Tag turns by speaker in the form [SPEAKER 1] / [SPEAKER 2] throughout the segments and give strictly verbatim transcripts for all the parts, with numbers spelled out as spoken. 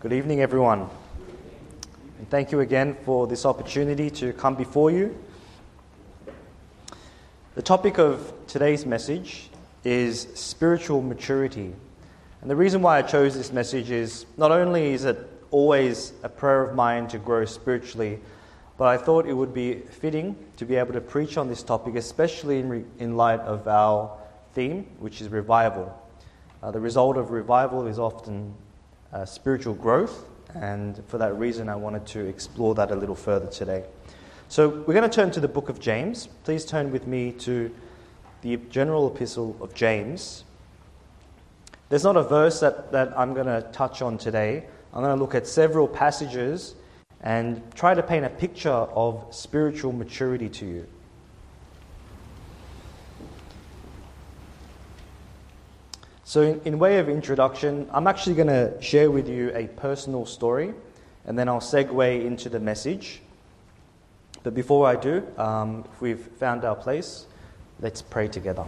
[SPEAKER 1] Good evening, everyone. And thank you again for this opportunity to come before you. The topic of today's message is spiritual maturity. And the reason why I chose this message is not only is it always a prayer of mine to grow spiritually, but I thought it would be fitting to be able to preach on this topic, especially in, re- in light of our theme, which is revival. Uh, the result of revival is often uh, spiritual growth, and for that reason I wanted to explore that a little further today. So we're going to turn to the book of James. Please turn with me to the general epistle of James. There's not a verse that, that I'm going to touch on today. I'm going to look at several passages and try to paint a picture of spiritual maturity to you. So in, in way of introduction, I'm actually going to share with you a personal story, and then I'll segue into the message. But before I do, um, if we've found our place, let's pray together.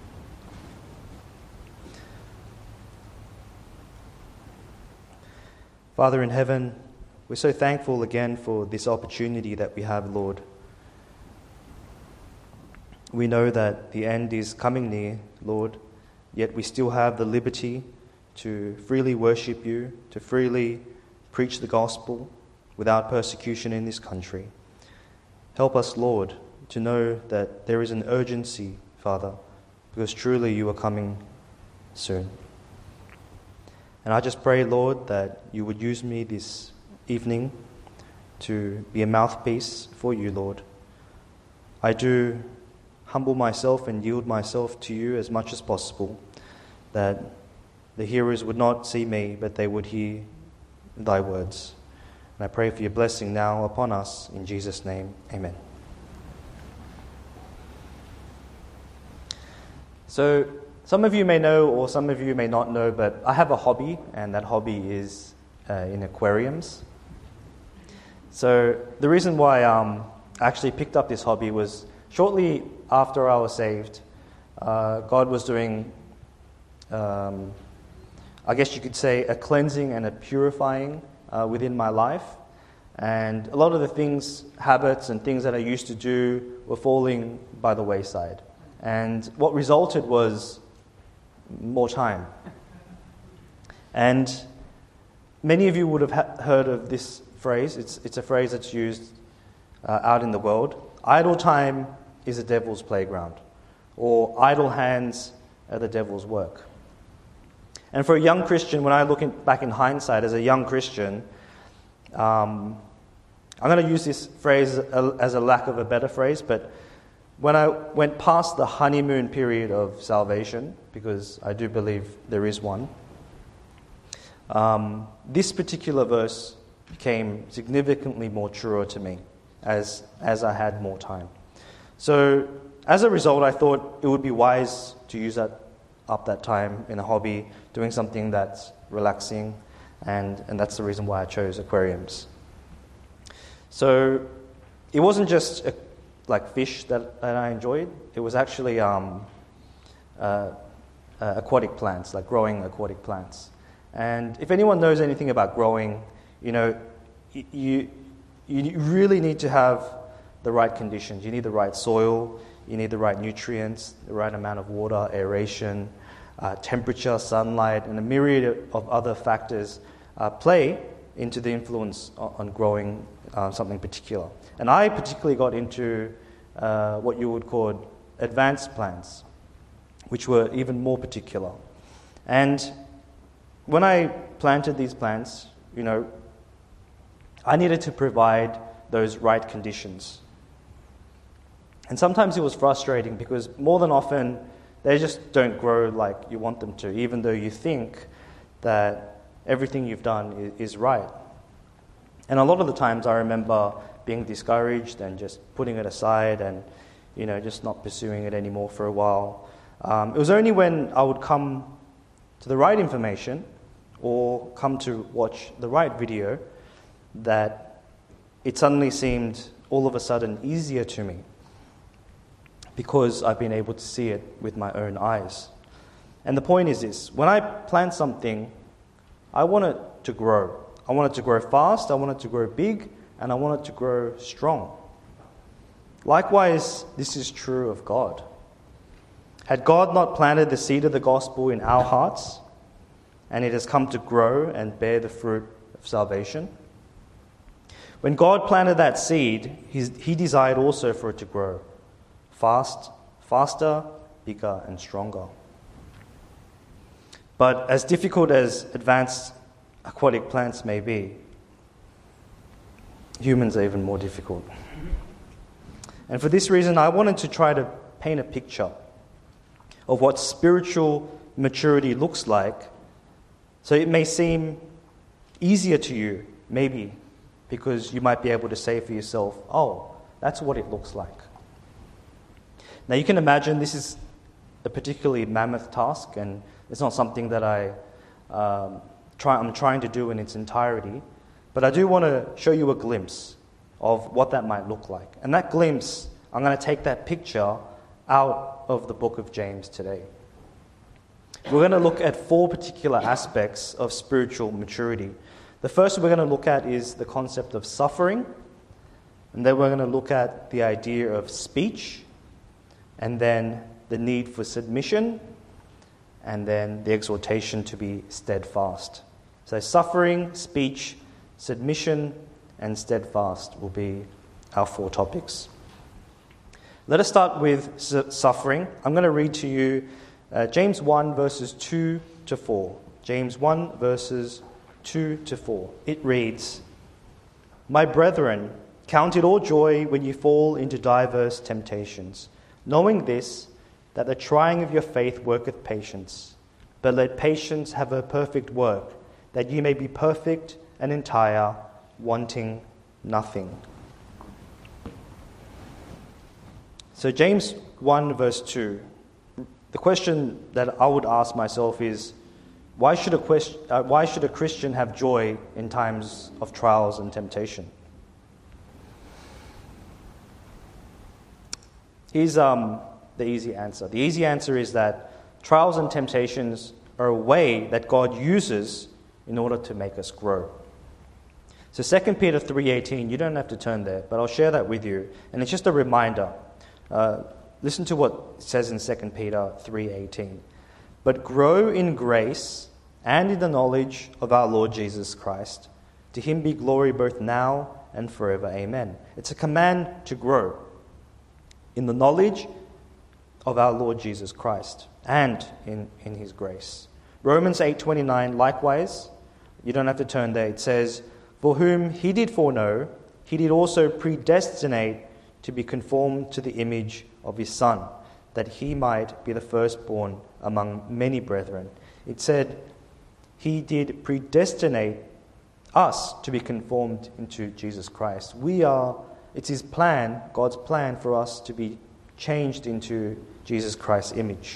[SPEAKER 1] Father in heaven, we're so thankful again for this opportunity that we have, Lord. We know that the end is coming near, Lord, yet we still have the liberty to freely worship you, to freely preach the gospel without persecution in this country. Help us, Lord, to know that there is an urgency, Father, because truly you are coming soon. And I just pray, Lord, that you would use me this evening to be a mouthpiece for you, Lord. I do humble myself and yield myself to you as much as possible, that the hearers would not see me, but they would hear thy words. And I pray for your blessing now upon us. In Jesus' name, amen. So, some of you may know, or some of you may not know, but I have a hobby, and that hobby is uh, in aquariums. So, the reason why um, I actually picked up this hobby was shortly after I was saved, uh, God was doing, um, I guess you could say, a cleansing and a purifying uh, within my life. And a lot of the things, habits and things that I used to do were falling by the wayside. And what resulted was more time. And many of you would have ha- heard of this phrase. It's, it's a phrase that's used uh, out in the world. Idle time is a devil's playground, or idle hands are the devil's work. And for a young Christian, when I look in, back in hindsight as a young Christian, um, I'm going to use this phrase as a lack of a better phrase, but when I went past the honeymoon period of salvation, because I do believe there is one, um, this particular verse became significantly more truer to me as as I had more time. So as a result, I thought it would be wise to use that up that time in a hobby, doing something that's relaxing, and, and that's the reason why I chose aquariums. So it wasn't just a, like fish that, that I enjoyed. It was actually um, uh, uh, aquatic plants, like growing aquatic plants. And if anyone knows anything about growing, you know, you you really need to have the right conditions. You need the right soil, you need the right nutrients, the right amount of water, aeration, uh, temperature, sunlight, and a myriad of other factors uh, play into the influence on, on growing uh, something particular. And I particularly got into uh, what you would call advanced plants, which were even more particular. And when I planted these plants, you know, I needed to provide those right conditions. And sometimes it was frustrating because more than often they just don't grow like you want them to, even though you think that everything you've done is right. And a lot of the times I remember being discouraged and just putting it aside and, you know, just not pursuing it anymore for a while. Um, it was only when I would come to the right information or come to watch the right video that it suddenly seemed all of a sudden easier to me, because I've been able to see it with my own eyes. And the point is this: when I plant something, I want it to grow. I want it to grow fast, I want it to grow big, and I want it to grow strong. Likewise, this is true of God. Had God not planted the seed of the gospel in our hearts, and it has come to grow and bear the fruit of salvation? When God planted that seed, He desired also for it to grow fast, faster, bigger, and stronger. But as difficult as advanced aquatic plants may be, humans are even more difficult. And for this reason, I wanted to try to paint a picture of what spiritual maturity looks like, so it may seem easier to you, maybe, because you might be able to say for yourself, oh, that's what it looks like. Now you can imagine this is a particularly mammoth task, and it's not something that I, um, try, I'm trying to do in its entirety, but I do want to show you a glimpse of what that might look like. And that glimpse, I'm going to take that picture out of the book of James today. We're going to look at four particular aspects of spiritual maturity. The first we're going to look at is the concept of suffering, and then we're going to look at the idea of speech, and then the need for submission, and then the exhortation to be steadfast. So suffering, speech, submission, and steadfast will be our four topics. Let us start with su- suffering. I'm going to read to you uh, James one, verses two to four. James one, verses two to four. It reads, "My brethren, count it all joy when you fall into diverse temptations, knowing this, that the trying of your faith worketh patience. But let patience have her perfect work, that ye may be perfect and entire, wanting nothing." So James one verse two, the question that I would ask myself is, why should a question, uh, why should a Christian have joy in times of trials and temptation? Here's um, the easy answer. The easy answer is that trials and temptations are a way that God uses in order to make us grow. So Second Peter three eighteen, you don't have to turn there, but I'll share that with you. And it's just a reminder. Uh, listen to what it says in Second Peter three eighteen. "But grow in grace and in the knowledge of our Lord Jesus Christ. To him be glory both now and forever. Amen." It's a command to grow in the knowledge of our Lord Jesus Christ and in, in his grace. Romans eight twenty-nine, likewise, you don't have to turn there. It says, "For whom he did foreknow, he did also predestinate to be conformed to the image of his Son, that he might be the firstborn among many brethren." It said, he did predestinate us to be conformed into Jesus Christ. We are, it's his plan, God's plan for us to be changed into Jesus Christ's image.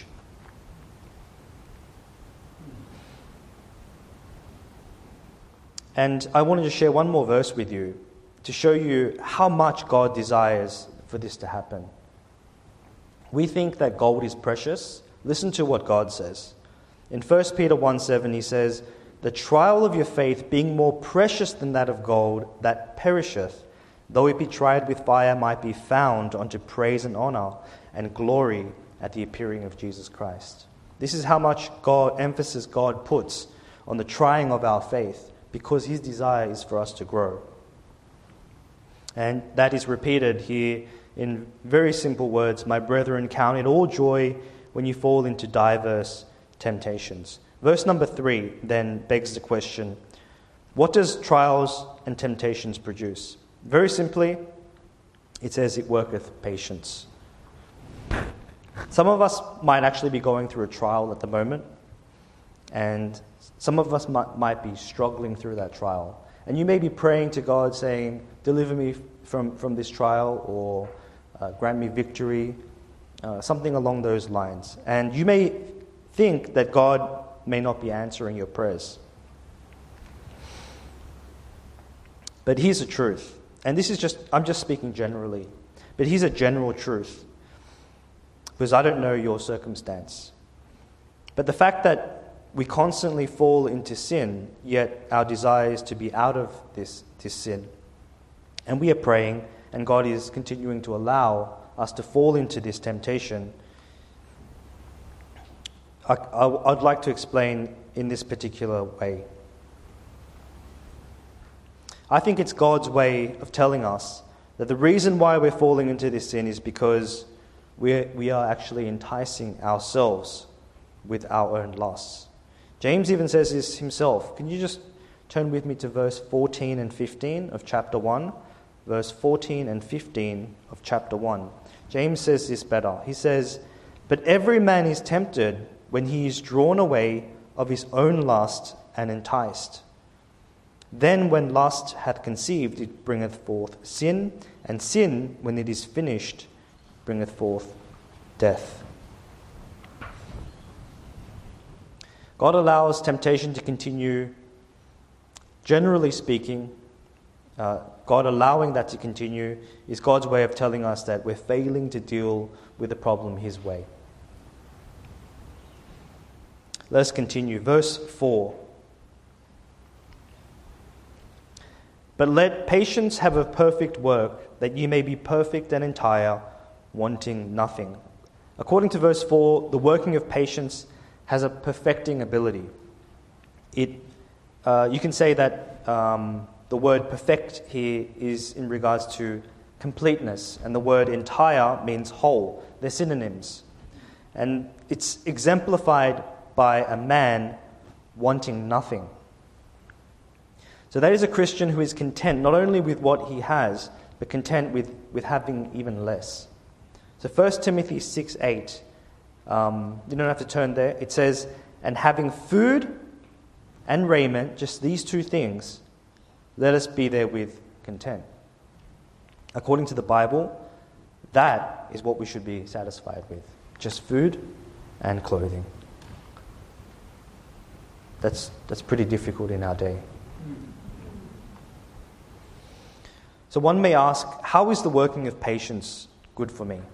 [SPEAKER 1] And I wanted to share one more verse with you to show you how much God desires for this to happen. We think that gold is precious. Listen to what God says. In First Peter one seven, he says, "The trial of your faith being more precious than that of gold that perisheth, though it be tried with fire, might be found unto praise and honor and glory at the appearing of Jesus Christ." This is how much God emphasis God puts on the trying of our faith, because his desire is for us to grow. And that is repeated here in very simple words. "My brethren, count it all joy when you fall into diverse temptations." Verse number three then begs the question, what does trials and temptations produce? Very simply, it says it worketh patience. Some of us might actually be going through a trial at the moment, and some of us might, might be struggling through that trial. And you may be praying to God saying, "Deliver me from, from this trial," or uh, "Grant me victory," uh, something along those lines. And you may think that God may not be answering your prayers. But here's the truth. And this is just, I'm just speaking generally. But here's a general truth. Because I don't know your circumstance. But the fact that we constantly fall into sin, yet our desire is to be out of this, this sin. And we are praying, and God is continuing to allow us to fall into this temptation. I, I, I'd like to explain in this particular way. I think it's God's way of telling us that the reason why we're falling into this sin is because we're, we are actually enticing ourselves with our own lusts. James even says this himself. Can you just turn with me to verse fourteen and fifteen of chapter one? Verse fourteen and fifteen of chapter one. James says this better. He says, "But every man is tempted when he is drawn away of his own lust and enticed. Then when lust hath conceived, it bringeth forth sin, and sin, when it is finished, bringeth forth death." God allows temptation to continue. Generally speaking, uh, God allowing that to continue is God's way of telling us that we're failing to deal with the problem His way. Let's continue. Verse four. "But let patience have a perfect work, that ye may be perfect and entire, wanting nothing." According to verse four, the working of patience has a perfecting ability. It, uh, you can say that um, the word perfect here is in regards to completeness, and the word entire means whole. They're synonyms. And it's exemplified by a man wanting nothing. So that is a Christian who is content not only with what he has, but content with, with having even less. So First Timothy six eight, um, you don't have to turn there. It says, "And having food and raiment," just these two things, "let us be therewith content." According to the Bible, that is what we should be satisfied with. Just food and clothing. That's, that's pretty difficult in our day. So one may ask, how is the working of patience good for me?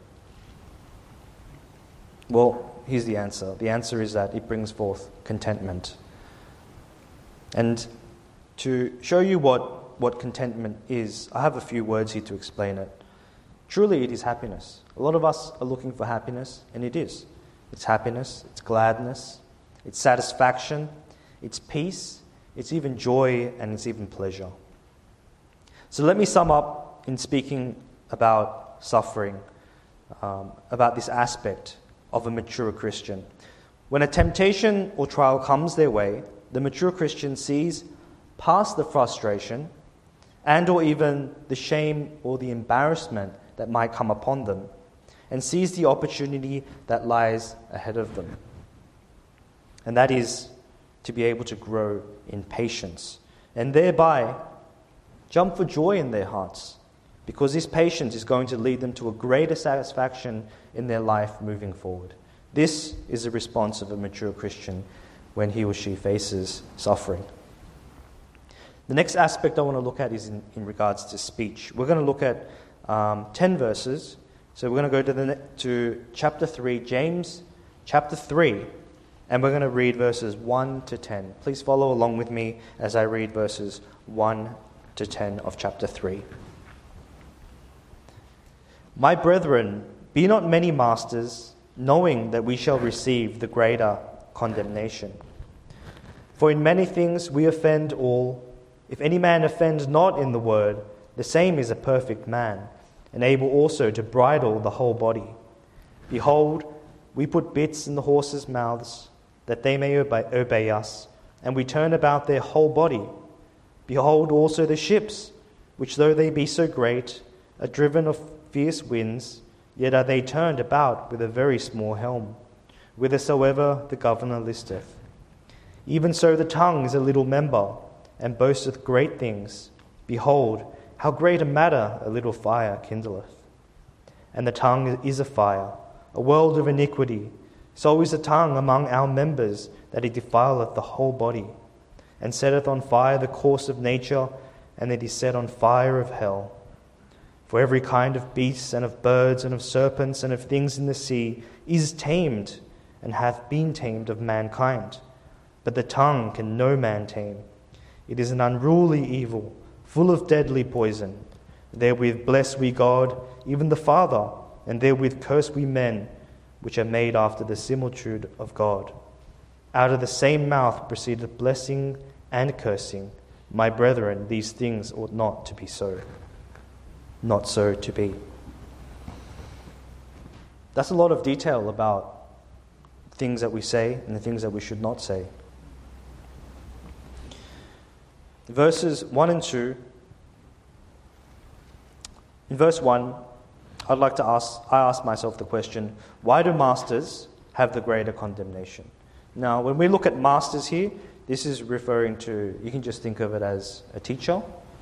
[SPEAKER 1] Well, here's the answer. The answer is that it brings forth contentment. And to show you what, what contentment is, I have a few words here to explain it. Truly, it is happiness. A lot of us are looking for happiness, and it is. It's happiness, it's gladness, it's satisfaction, it's peace, it's even joy, and it's even pleasure. So let me sum up in speaking about suffering, um, about this aspect of a mature Christian. When a temptation or trial comes their way, the mature Christian sees past the frustration and or even the shame or the embarrassment that might come upon them, and sees the opportunity that lies ahead of them. And that is to be able to grow in patience, and thereby jump for joy in their hearts, because this patience is going to lead them to a greater satisfaction in their life moving forward. This is the response of a mature Christian when he or she faces suffering. The next aspect I want to look at is in, in regards to speech. We're going to look at um, ten verses. So we're going to go to the to chapter three, James chapter three, and we're going to read verses one to ten. Please follow along with me as I read verses one to ten of chapter three. "My brethren, be not many masters, knowing that we shall receive the greater condemnation. For in many things we offend all. If any man offend not in the word, the same is a perfect man, and able also to bridle the whole body. Behold, we put bits in the horses' mouths, that they may obey, obey us, and we turn about their whole body. Behold also the ships, which though they be so great, are driven of fierce winds, yet are they turned about with a very small helm, whithersoever the governor listeth. Even so the tongue is a little member, and boasteth great things. Behold, how great a matter a little fire kindleth. And the tongue is a fire, a world of iniquity. So is the tongue among our members, that it defileth the whole body, and setteth on fire the course of nature, and it is set on fire of hell. For every kind of beasts, and of birds, and of serpents, and of things in the sea is tamed, and hath been tamed of mankind. but the tongue can no man tame. It is an unruly evil, full of deadly poison. Therewith bless we God, even the Father, and therewith curse we men, which are made after the similitude of God. Out of the same mouth proceedeth blessing and cursing. My brethren, these things ought not to be so. Not so to be. That's a lot of detail about things that we say and the things that we should not say. Verses one and two. In verse one, I'd like to ask, I ask myself the question, why do masters have the greater condemnation? Now, when we look at masters here, this is referring to, you can just think of it as a teacher.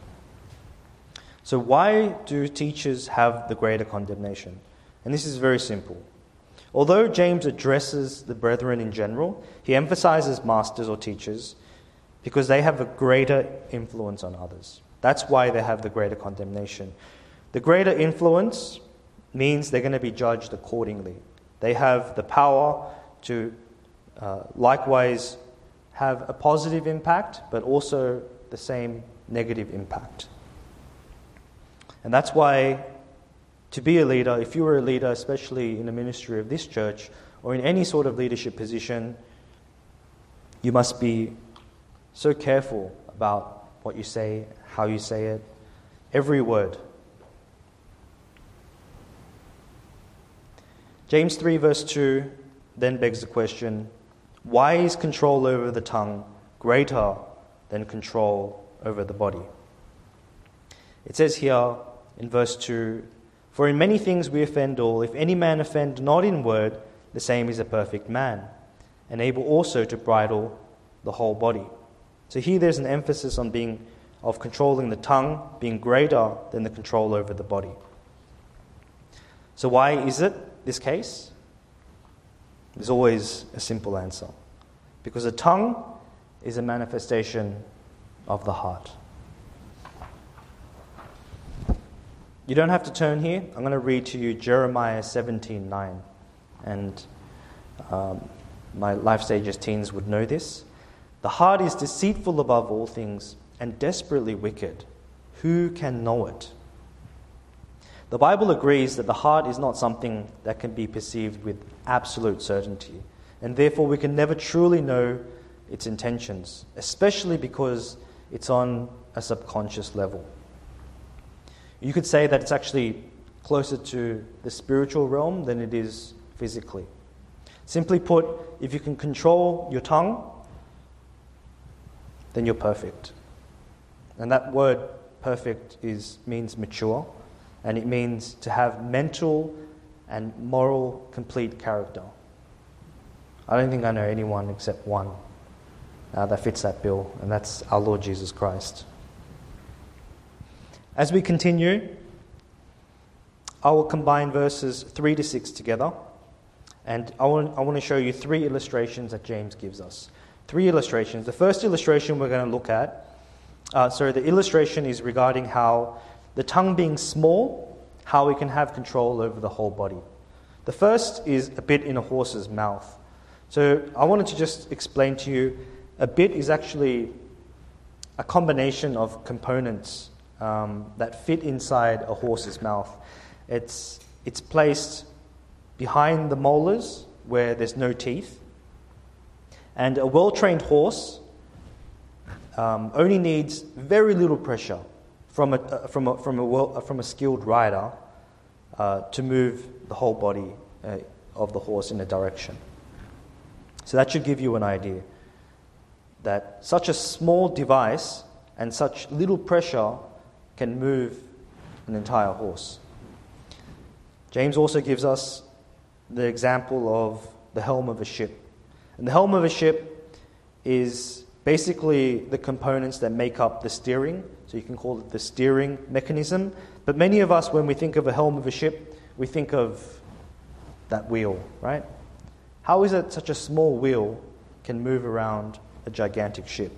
[SPEAKER 1] So why do teachers have the greater condemnation? And this is very simple. Although James addresses the brethren in general, he emphasizes masters or teachers because they have a greater influence on others. That's why they have the greater condemnation. The greater influence means they're going to be judged accordingly. They have the power to uh, likewise have a positive impact, but also the same negative impact. And that's why to be a leader, if you were a leader, especially in the ministry of this church, or in any sort of leadership position, you must be so careful about what you say, how you say it, every word. James three verse two then begs the question, why is control over the tongue greater than control over the body? It says here in verse two, for in many things we offend all. If any man offend not in word, the same is a perfect man, and able also to bridle the whole body. So here there's an emphasis on being of controlling the tongue being greater than the control over the body. So why is it this case? There's always a simple answer. Because the tongue is a manifestation of the heart. You don't have to turn here. I'm going to read to you Jeremiah seventeen nine. And um, my Life Stages teens would know this. The heart is deceitful above all things and desperately wicked. Who can know it? The Bible agrees that the heart is not something that can be perceived with absolute certainty, and therefore we can never truly know its intentions, especially because it's on a subconscious level. You could say that it's actually closer to the spiritual realm than it is physically. Simply put, if you can control your tongue, then you're perfect. And that word perfect is means mature, and it means to have mental and moral complete character. I don't think I know anyone except one uh, that fits that bill, and that's our Lord Jesus Christ. As we continue, I will combine verses three to six together, and I want, I want to show you three illustrations that James gives us. Three illustrations. The first illustration we're going to look at, uh, sorry, the illustration is regarding how the tongue being small, how we can have control over the whole body. The first is a bit in a horse's mouth. So I wanted to just explain to you, a bit is actually a combination of components um, that fit inside a horse's mouth. It's, it's placed behind the molars where there's no teeth. And a well-trained horse um, only needs very little pressure from a, uh, from a, from a, well, uh, from a skilled rider uh, to move the whole body uh, of the horse in a direction. So that should give you an idea that such a small device and such little pressure can move an entire horse. James also gives us the example of the helm of a ship. And the helm of a ship is basically the components that make up the steering. So you can call it the steering mechanism. But many of us, when we think of a helm of a ship, we think of that wheel, right? How is it such a small wheel can move around a gigantic ship?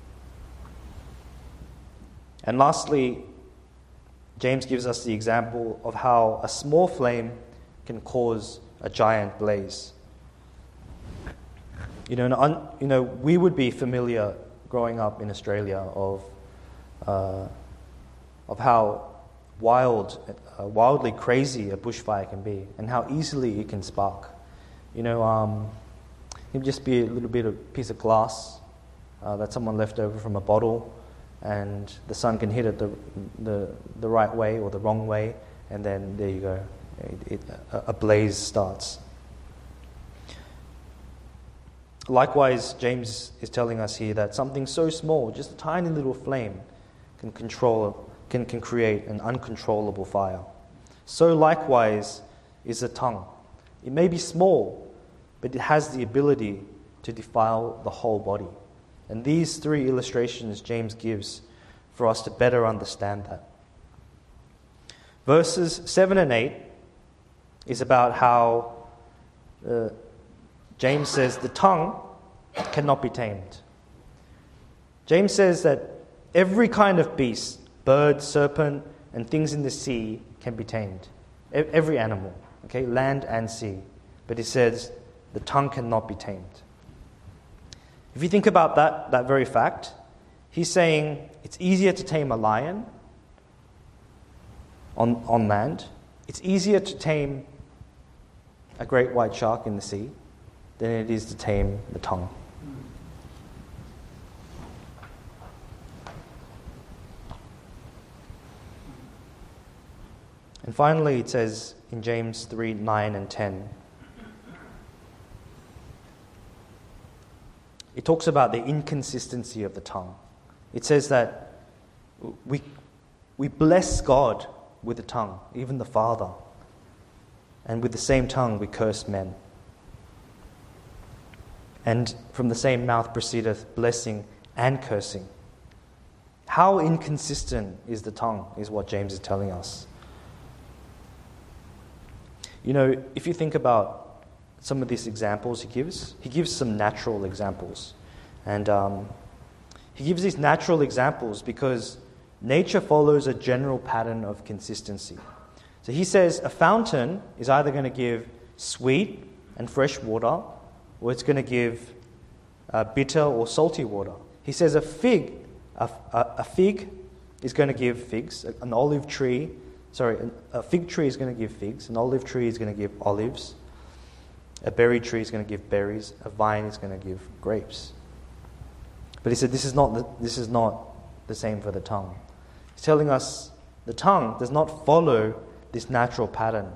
[SPEAKER 1] And lastly, James gives us the example of how a small flame can cause a giant blaze. You know, and un, you know, we would be familiar growing up in Australia of uh, of how wild, uh, wildly crazy a bushfire can be, and how easily it can spark. You know, um, it can just be a little bit of piece of glass uh, that someone left over from a bottle, and the sun can hit it the the the right way or the wrong way, and then there you go, it, it, a, a blaze starts. Likewise, James is telling us here that something so small, just a tiny little flame, can control, can, can create an uncontrollable fire. So likewise is the tongue. It may be small, but it has the ability to defile the whole body. And these three illustrations James gives for us to better understand that. Verses seven and eight is about how uh, James says the tongue cannot be tamed. James says that every kind of beast, bird, serpent, and things in the sea can be tamed. Every animal, okay, land and sea. But he says the tongue cannot be tamed. If you think about that, that very fact, he's saying it's easier to tame a lion on, on land. It's easier to tame a great white shark in the sea than it is to tame the tongue. And finally, it says in James three, nine and ten, it talks about the inconsistency of the tongue. It says that we, we bless God with the tongue, even the Father, and with the same tongue we curse men. And from the same mouth proceedeth blessing and cursing. How inconsistent is the tongue, is what James is telling us. You know, if you think about some of these examples he gives, he gives some natural examples. And um, he gives these natural examples because nature follows a general pattern of consistency. So he says a fountain is either going to give sweet and fresh water, or it's going to give uh, bitter or salty water. He says a fig, a, a, a fig is going to give figs. An olive tree, sorry, a fig tree is going to give figs. An olive tree is going to give olives. A berry tree is going to give berries. A vine is going to give grapes. But he said this is not the, this is not the same for the tongue. He's telling us the tongue does not follow this natural pattern.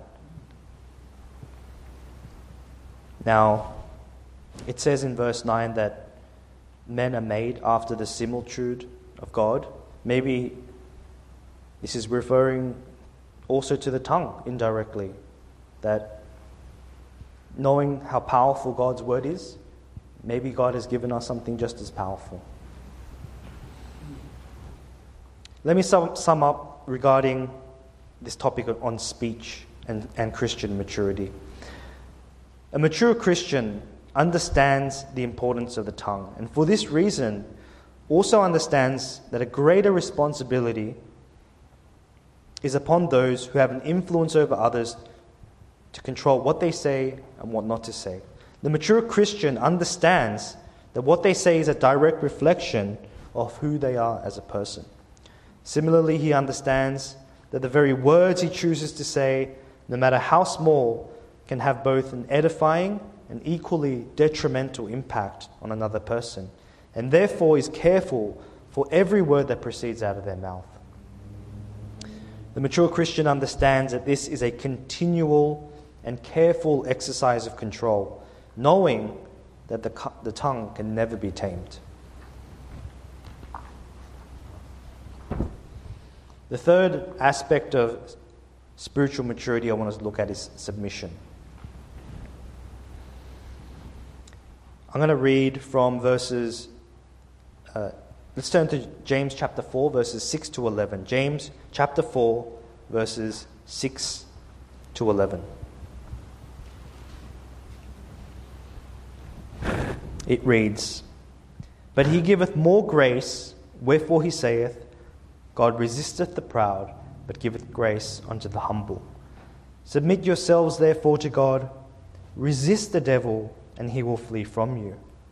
[SPEAKER 1] Now, it says in verse nine that men are made after the similitude of God. Maybe this is referring also to the tongue indirectly, that knowing how powerful God's word is, maybe God has given us something just as powerful. Let me sum, sum up regarding this topic on speech and, and Christian maturity. A mature Christian understands the importance of the tongue, and for this reason also understands that a greater responsibility is upon those who have an influence over others to control what they say and what not to say. The mature Christian understands that what they say is a direct reflection of who they are as a person. Similarly, he understands that the very words he chooses to say, no matter how small, can have both an edifying and equally detrimental impact on another person, and therefore is careful for every word that proceeds out of their mouth. The mature Christian understands that this is a continual and careful exercise of control, knowing that the, the tongue can never be tamed. The third aspect of spiritual maturity I want us to look at is submission. I'm going to read from verses, uh, let's turn to James chapter four, verses six to eleven. James chapter four, verses six to eleven. It reads, "But he giveth more grace, wherefore he saith, God resisteth the proud, but giveth grace unto the humble. Submit yourselves therefore to God, resist the devil, and he will flee from you.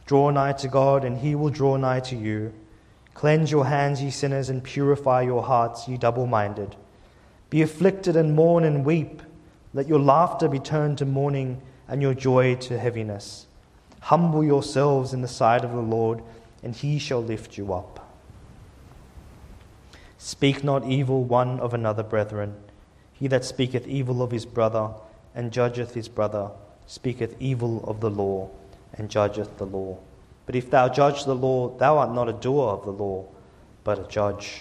[SPEAKER 1] Draw nigh to God, and he will draw nigh to you. Cleanse your hands, ye sinners, and purify your hearts, ye double-minded. Be afflicted and mourn and weep. Let your laughter be turned to mourning and your joy to heaviness. Humble yourselves in the sight of the Lord, and he shall lift you up. Speak not evil one of another, brethren. He that speaketh evil of his brother and judgeth his brother speaketh evil of the law and judgeth the law. But if thou judge the law, thou art not a doer of the law, but a judge.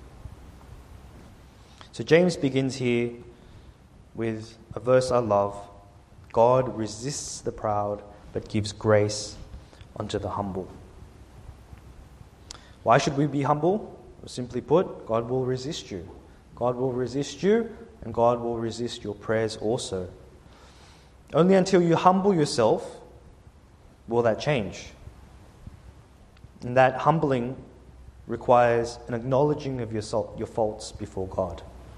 [SPEAKER 1] So James begins here with a verse I love. God resists the proud, but gives grace unto the humble. Why should we be humble? Simply put, God will resist you. God will resist you, and God will resist your prayers also. Only until you humble yourself will that change. And that humbling requires an acknowledging of your, your faults before God.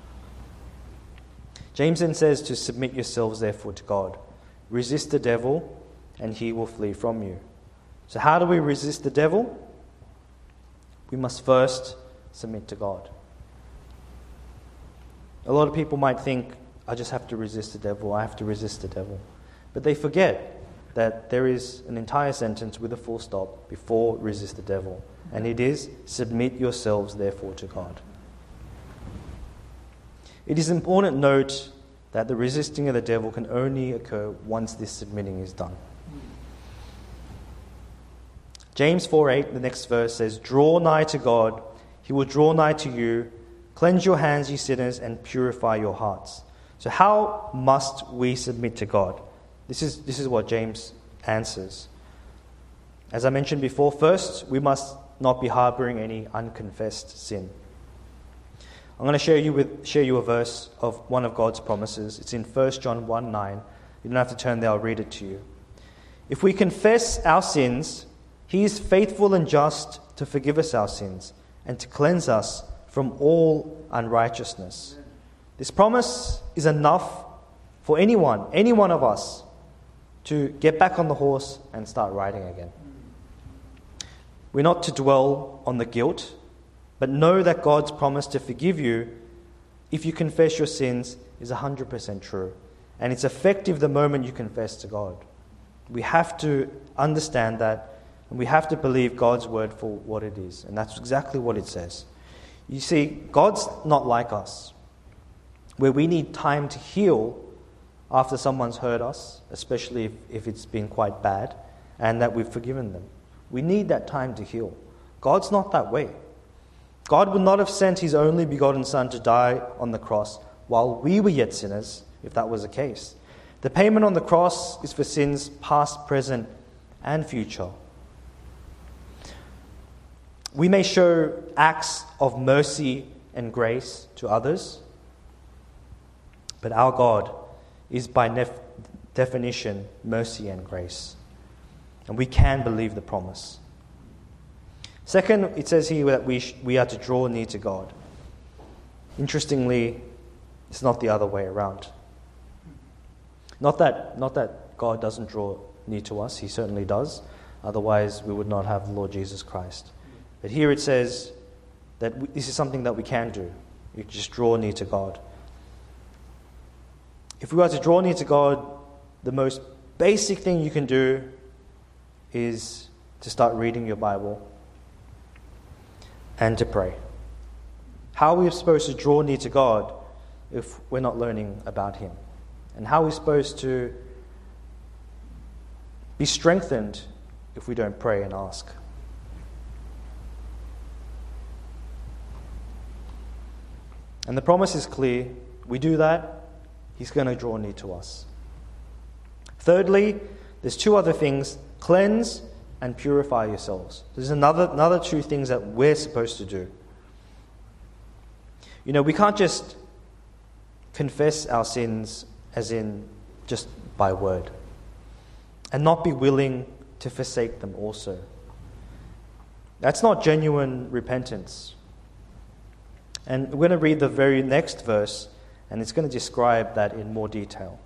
[SPEAKER 1] James then says to submit yourselves therefore to God. Resist the devil, and he will flee from you. So how do we resist the devil? We must first submit to God. A lot of people might think, I just have to resist the devil, I have to resist the devil. But they forget that there is an entire sentence with a full stop before resist the devil. And it is, submit yourselves therefore to God. It is important to note that the resisting of the devil can only occur once this submitting is done. James four eight, the next verse says, Draw nigh to God, he will draw nigh to you. Cleanse your hands, ye sinners, and purify your hearts. So how must we submit to God? This is, this is what James answers. As I mentioned before, first, we must not be harboring any unconfessed sin. I'm going to share you with share you a verse of one of God's promises. It's in First John one nine. You don't have to turn there, I'll read it to you. If we confess our sins, he is faithful and just to forgive us our sins and to cleanse us from all unrighteousness. This promise is enough for anyone, any one of us, to get back on the horse and start riding again. We're not to dwell on the guilt, but know that God's promise to forgive you if you confess your sins is one hundred percent true. And it's effective the moment you confess to God. We have to understand that, and we have to believe God's word for what it is. And that's exactly what it says. You see, God's not like us, where we need time to heal after someone's hurt us, especially if, if it's been quite bad, and that we've forgiven them. We need that time to heal. God's not that way. God would not have sent his only begotten Son to die on the cross while we were yet sinners, if that was the case. The payment on the cross is for sins past, present, and future. We may show acts of mercy and grace to others, but our God is by nef- definition mercy and grace. And we can believe the promise. Second, it says here that we sh- we are to draw near to God. Interestingly, it's not the other way around. Not that, not that God doesn't draw near to us, he certainly does. Otherwise, we would not have the Lord Jesus Christ. But here it says that we, this is something that we can do. You just draw near to God. If we are to draw near to God, the most basic thing you can do is to start reading your Bible and to pray. How are we supposed to draw near to God if we're not learning about him? And how are we supposed to be strengthened if we don't pray and ask? And the promise is clear. We do that, he's going to draw near to us. Thirdly, there's two other things. Cleanse and purify yourselves. There's another, another two things that we're supposed to do. You know, we can't just confess our sins as in just by word and not be willing to forsake them also. That's not genuine repentance. And we're going to read the very next verse, and it's going to describe that in more detail.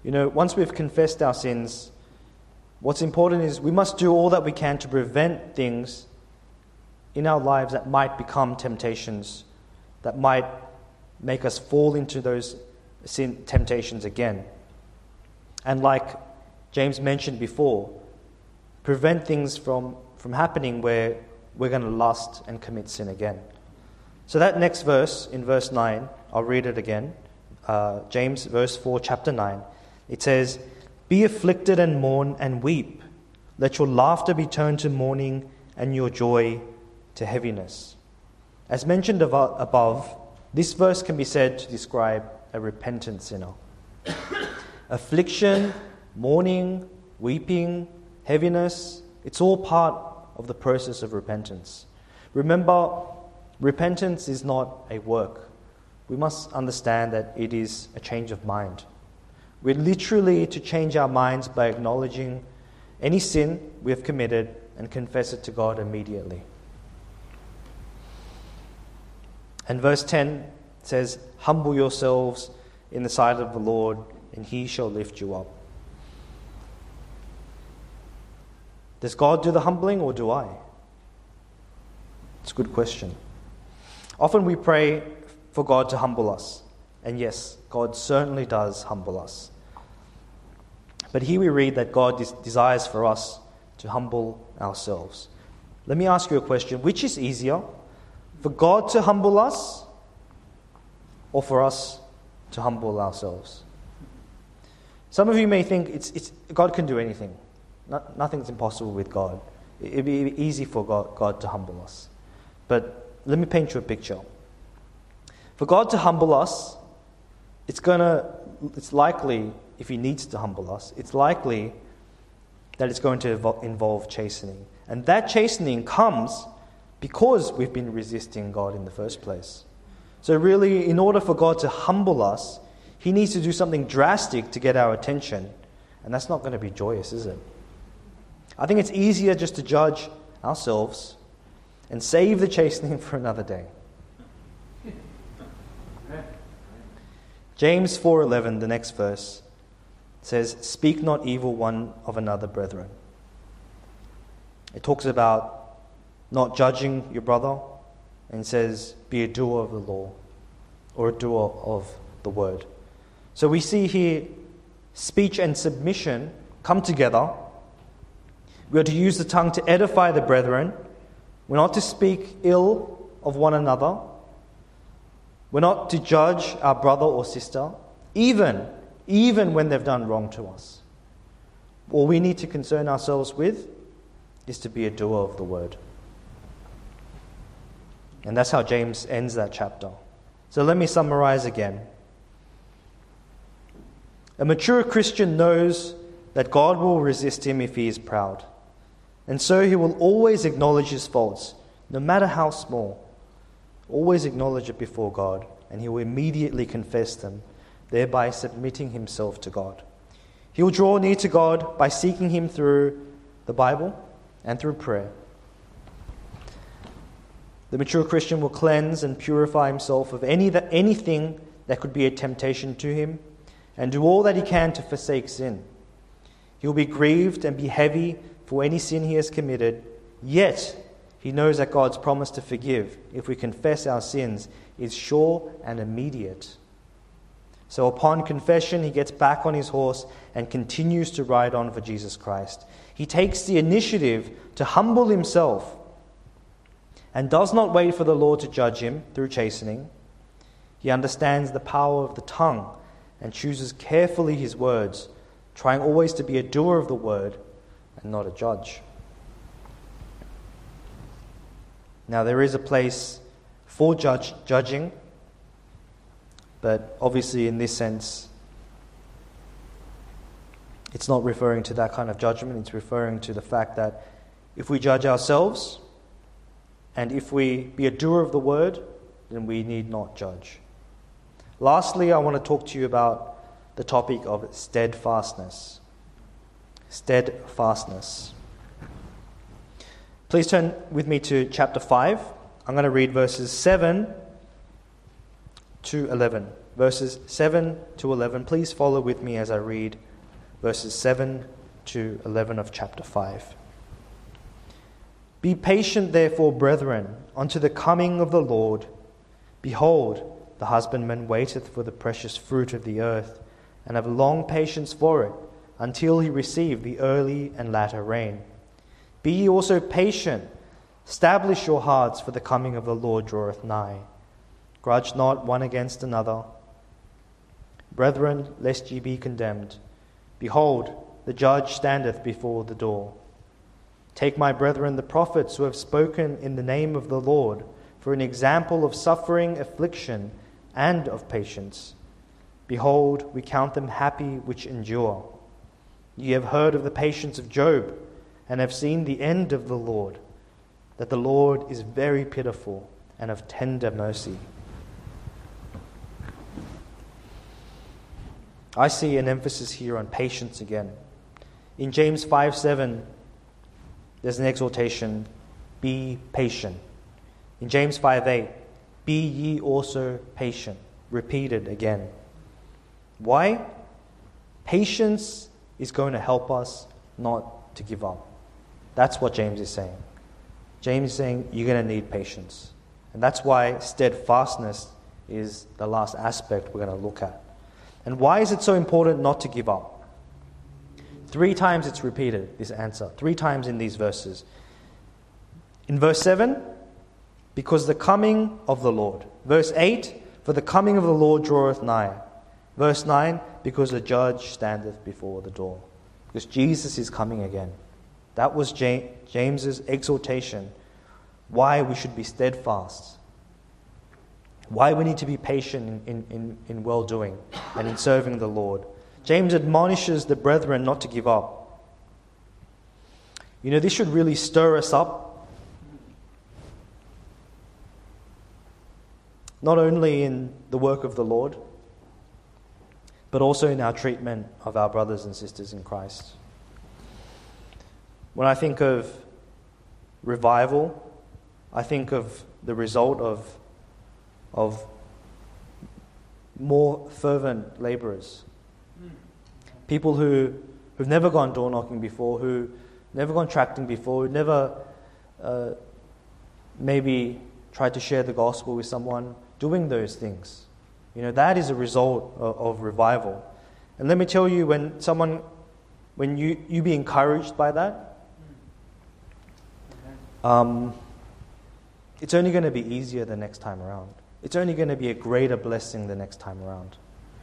[SPEAKER 1] You know, once we've confessed our sins, what's important is we must do all that we can to prevent things in our lives that might become temptations, that might make us fall into those sin temptations again. And like James mentioned before, prevent things from, from happening where we're going to lust and commit sin again. So that next verse, in verse nine, I'll read it again. Uh, James verse four, chapter nine. It says, "Be afflicted and mourn and weep. Let your laughter be turned to mourning and your joy to heaviness." As mentioned above, this verse can be said to describe a repentant sinner. Affliction, mourning, weeping, heaviness, it's all part of the process of repentance. Remember, repentance is not a work. We must understand that it is a change of mind. We're literally to change our minds by acknowledging any sin we have committed and confess it to God immediately. And verse ten says, "Humble yourselves in the sight of the Lord, and He shall lift you up." Does God do the humbling, or do I? It's a good question. Often we pray for God to humble us. And yes, God certainly does humble us. But here we read that God des- desires for us to humble ourselves. Let me ask you a question. Which is easier? For God to humble us, or for us to humble ourselves? Some of you may think it's, it's God can do anything. No, nothing's impossible with God. It'd be easy for God, God to humble us. But let me paint you a picture. For God to humble us, it's gonna, it's likely, if He needs to humble us, it's likely that it's going to evol- involve chastening. And that chastening comes because we've been resisting God in the first place. So really, in order for God to humble us, He needs to do something drastic to get our attention. And that's not going to be joyous, is it? I think it's easier just to judge ourselves and save the chastening for another day. James four eleven, the next verse, says, "Speak not evil one of another, brethren." It talks about not judging your brother, and says, "Be a doer of the law," or a doer of the word. So we see here speech and submission come together. We are to use the tongue to edify the brethren. We're not to speak ill of one another. We're not to judge our brother or sister, even, even when they've done wrong to us. All we need to concern ourselves with is to be a doer of the word. And that's how James ends that chapter. So let me summarize again. A mature Christian knows that God will resist him if he is proud. And so he will always acknowledge his faults, no matter how small. Always acknowledge it before God, and he will immediately confess them, thereby submitting himself to God. He will draw near to God by seeking Him through the Bible and through prayer. The mature Christian will cleanse and purify himself of any that, anything that could be a temptation to him, and do all that he can to forsake sin. He will be grieved and be heavy for any sin he has committed, yet he knows that God's promise to forgive, if we confess our sins, is sure and immediate. So upon confession, he gets back on his horse and continues to ride on for Jesus Christ. He takes the initiative to humble himself and does not wait for the Lord to judge him through chastening. He understands the power of the tongue and chooses carefully his words, trying always to be a doer of the word and not a judge. Now, there is a place for judge, judging, but obviously in this sense, it's not referring to that kind of judgment. It's referring to the fact that if we judge ourselves, and if we be a doer of the word, then we need not judge. Lastly, I want to talk to you about the topic of steadfastness. Steadfastness. Please turn with me to chapter five. I'm going to read verses seven to eleven. verses seven to eleven. Please follow with me as I read verses seven to eleven of chapter five. Be patient, therefore, brethren, unto the coming of the Lord. Behold, the husbandman waiteth for the precious fruit of the earth, and have long patience for it, until he receive the early and latter rain. Be ye also patient, establish your hearts, for the coming of the Lord draweth nigh. Grudge not one against another. Brethren, lest ye be condemned. Behold, the judge standeth before the door. Take my brethren the prophets who have spoken in the name of the Lord for an example of suffering, affliction, and of patience. Behold, we count them happy which endure. Ye have heard of the patience of Job, and have seen the end of the Lord, that the Lord is very pitiful and of tender mercy. I see an emphasis here on patience again. In James five seven, there's an exhortation, be patient. In James five eight, be ye also patient. Repeated again. Why? Patience is going to help us not to give up. That's what James is saying. James is saying you're going to need patience. And that's why steadfastness is the last aspect we're going to look at. And why is it so important not to give up? Three times it's repeated, this answer. Three times in these verses. In verse seven, because the coming of the Lord. Verse eight, for the coming of the Lord draweth nigh. Verse nine, because the judge standeth before the door. Because Jesus is coming again. That was James's exhortation. Why we should be steadfast. Why we need to be patient in, in, in well-doing and in serving the Lord. James admonishes the brethren not to give up. You know, this should really stir us up. Not only in the work of the Lord, but also in our treatment of our brothers and sisters in Christ. When I think of revival, I think of the result of, of more fervent laborers. People who, who've never gone door knocking before, who never gone tracting before, who never uh, maybe tried to share the gospel with someone, doing those things. You know, that is a result of, of revival. And let me tell you, when someone, when you, you be encouraged by that, um, it's only going to be easier the next time around. It's only going to be a greater blessing the next time around.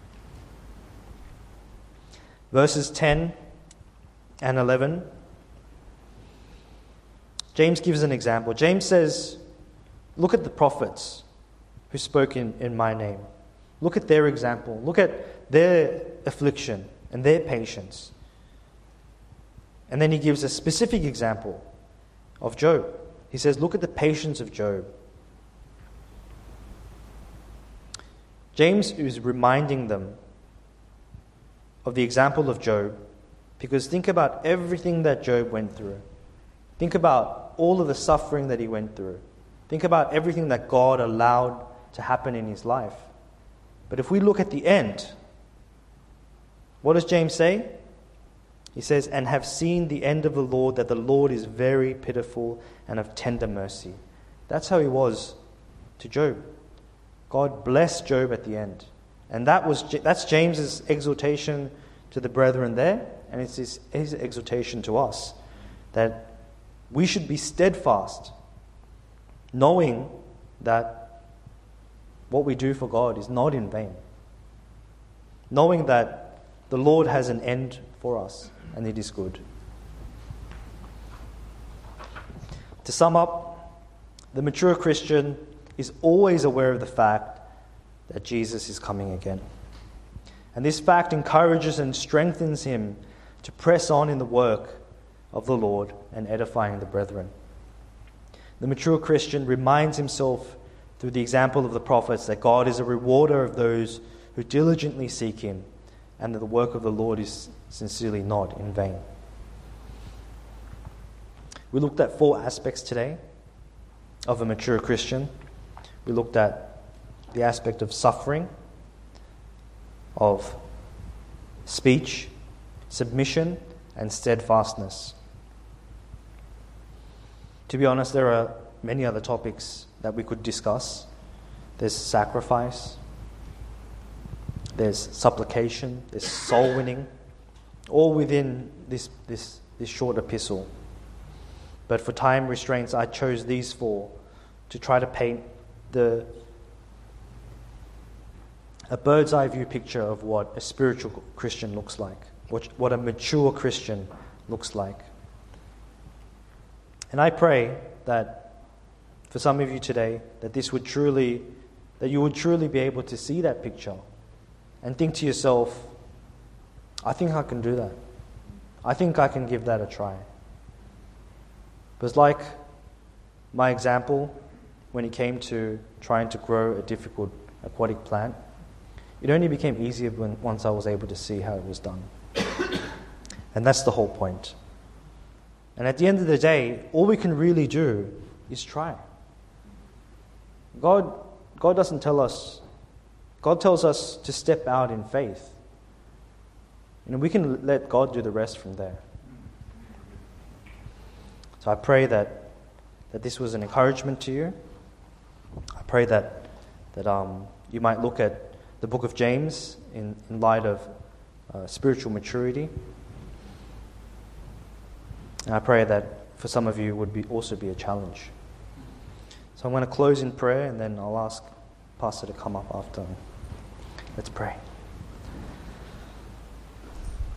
[SPEAKER 1] Verses ten and eleven, James gives an example. James says, look at the prophets who spoke in, in my name. Look at their example. Look at their affliction and their patience. And then he gives a specific example of Job. He says, look at the patience of Job. James is reminding them of the example of Job, because think about everything that Job went through. Think about all of the suffering that he went through. Think about everything that God allowed to happen in his life. But if we look at the end, what does James say? He says, and have seen the end of the Lord, that the Lord is very pitiful and of tender mercy. That's how he was to Job. God blessed Job at the end. And that was that's James's exhortation to the brethren there, and it's his, his exhortation to us, that we should be steadfast, knowing that what we do for God is not in vain. Knowing that the Lord has an end for us, and it is good. To sum up, the mature Christian is always aware of the fact that Jesus is coming again. And this fact encourages and strengthens him to press on in the work of the Lord and edifying the brethren. The mature Christian reminds himself through the example of the prophets that God is a rewarder of those who diligently seek him, and that the work of the Lord is sincerely not in vain. We looked at four aspects today of a mature Christian. We looked at the aspect of suffering, of speech, submission, and steadfastness. To be honest, there are many other topics that we could discuss. There's sacrifice, there's supplication, there's soul winning, all within this, this, this short epistle. But for time restraints, I chose these four to try to paint the a bird's eye view picture of what a spiritual Christian looks like, what, what a mature Christian looks like. And I pray that for some of you today, that this would truly, that you would truly be able to see that picture and think to yourself, I think I can do that. I think I can give that a try. Because like my example, when it came to trying to grow a difficult aquatic plant, it only became easier when, once I was able to see how it was done. And that's the whole point. And at the end of the day, all we can really do is try. God, God doesn't tell us, God tells us to step out in faith. You know, we can let God do the rest from there. So I pray that, that this was an encouragement to you. I pray that, that um, you might look at the book of James in, in light of uh, spiritual maturity. And I pray that for some of you would be also be a challenge. So I'm going to close in prayer, and then I'll ask Pastor to come up after. Let's pray.